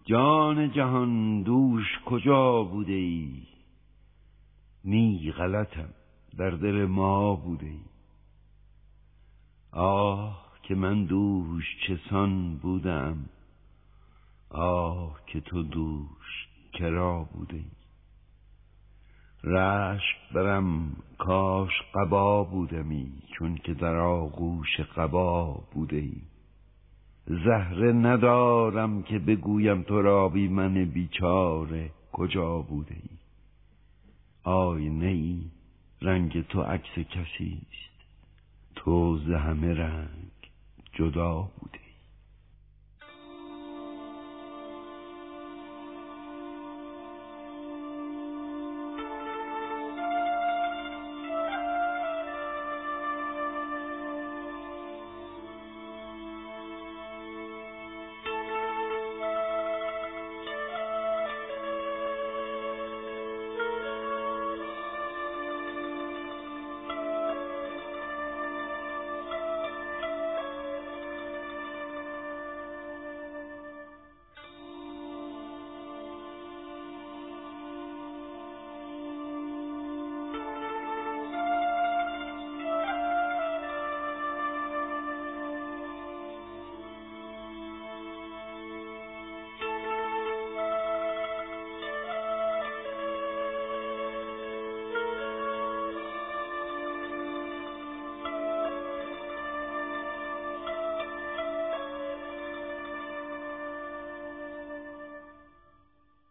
جان جهان دوش کجا بوده ای؟ نی غلطم در دل ما بوده ای. آه که من دوش چسان بودم، آه که تو دوش کرا بوده ای. رشک برم کاش قبا بودمی، چون که در آغوش قبا بوده ای. زهره ندارم که بگویم تو را بی من بیچاره کجا بوده ای. آینه ای رنگ تو عکس کسی است، تو ز همه رنگ جدا بوده ای.